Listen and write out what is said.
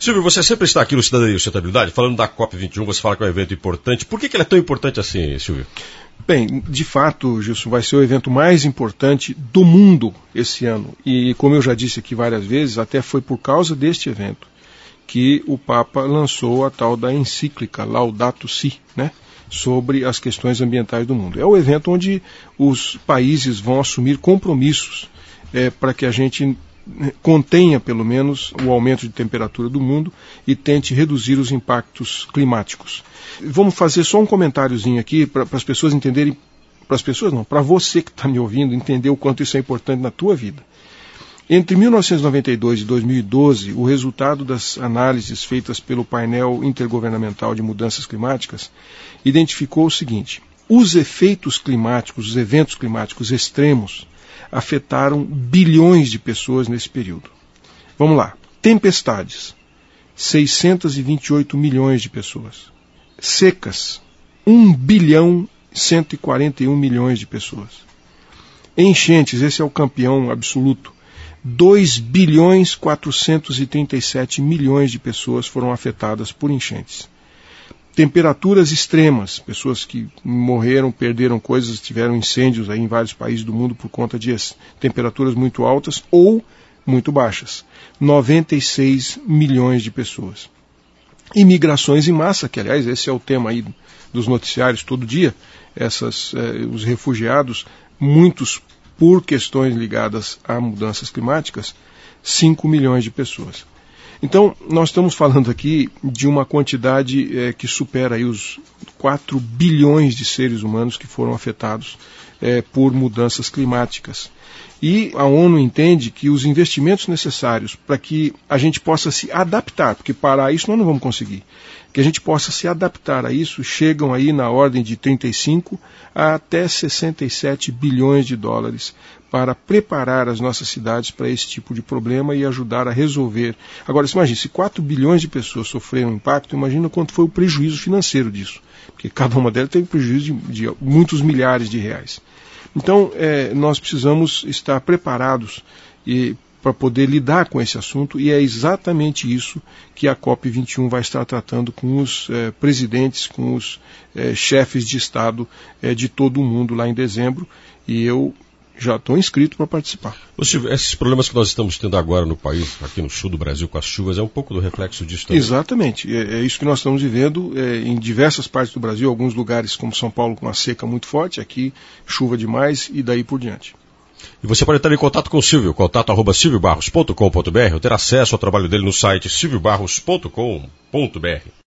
Silvio, você sempre está aqui no Cidadania e Sustentabilidade, falando da COP21, você fala que é um evento importante. Por que ele é tão importante assim, Silvio? Bem, de fato, Gilson, vai ser o evento mais importante do mundo esse ano. E como eu já disse aqui várias vezes, até foi por causa deste evento que o Papa lançou a tal da encíclica Laudato Si, né, sobre as questões ambientais do mundo. É o evento onde os países vão assumir compromissos para que a gente contenha, pelo menos, o aumento de temperatura do mundo e tente reduzir os impactos climáticos. Vamos fazer só um comentáriozinho aqui para as pessoas entenderem, para você que está me ouvindo, entender o quanto isso é importante na tua vida. Entre 1992 e 2012, o resultado das análises feitas pelo painel intergovernamental de mudanças climáticas identificou o seguinte: os efeitos climáticos, os eventos climáticos extremos, afetaram bilhões de pessoas nesse período. Vamos lá. Tempestades, 628 milhões de pessoas. Secas, 1 bilhão 141 milhões de pessoas. Enchentes, esse é o campeão absoluto. 2 bilhões 437 milhões de pessoas foram afetadas por enchentes. Temperaturas extremas, pessoas que morreram, perderam coisas, tiveram incêndios aí em vários países do mundo por conta de temperaturas muito altas ou muito baixas. 96 milhões de pessoas. Imigrações em massa, que aliás esse é o tema aí dos noticiários todo dia, os refugiados, muitos por questões ligadas a mudanças climáticas, 5 milhões de pessoas. Então, nós estamos falando aqui de uma quantidade que supera aí os 4 bilhões de seres humanos que foram afetados por mudanças climáticas. E a ONU entende que os investimentos necessários para que a gente possa se adaptar, porque parar isso nós não vamos conseguir, que a gente possa se adaptar a isso, chegam aí na ordem de 35 a até 67 bilhões de dólares para preparar as nossas cidades para esse tipo de problema e ajudar a resolver. Agora, você imagina, se 4 bilhões de pessoas sofreram impacto, imagina quanto foi o prejuízo financeiro disso, porque cada uma delas teve prejuízo de muitos milhares de reais. Então, nós precisamos estar preparados para poder lidar com esse assunto, e é exatamente isso que a COP21 vai estar tratando com os presidentes, com os chefes de Estado de todo o mundo lá em dezembro, e eu já estou inscrito para participar. Silvio, esses problemas que nós estamos tendo agora no país, aqui no sul do Brasil, com as chuvas, é um pouco do reflexo disso também? Exatamente, é isso que nós estamos vivendo em diversas partes do Brasil, alguns lugares como São Paulo com uma seca muito forte, aqui chuva demais e daí por diante. E você pode estar em contato com o Silvio, contato@silviobarros.com.br, ou ter acesso ao trabalho dele no site silviobarros.com.br.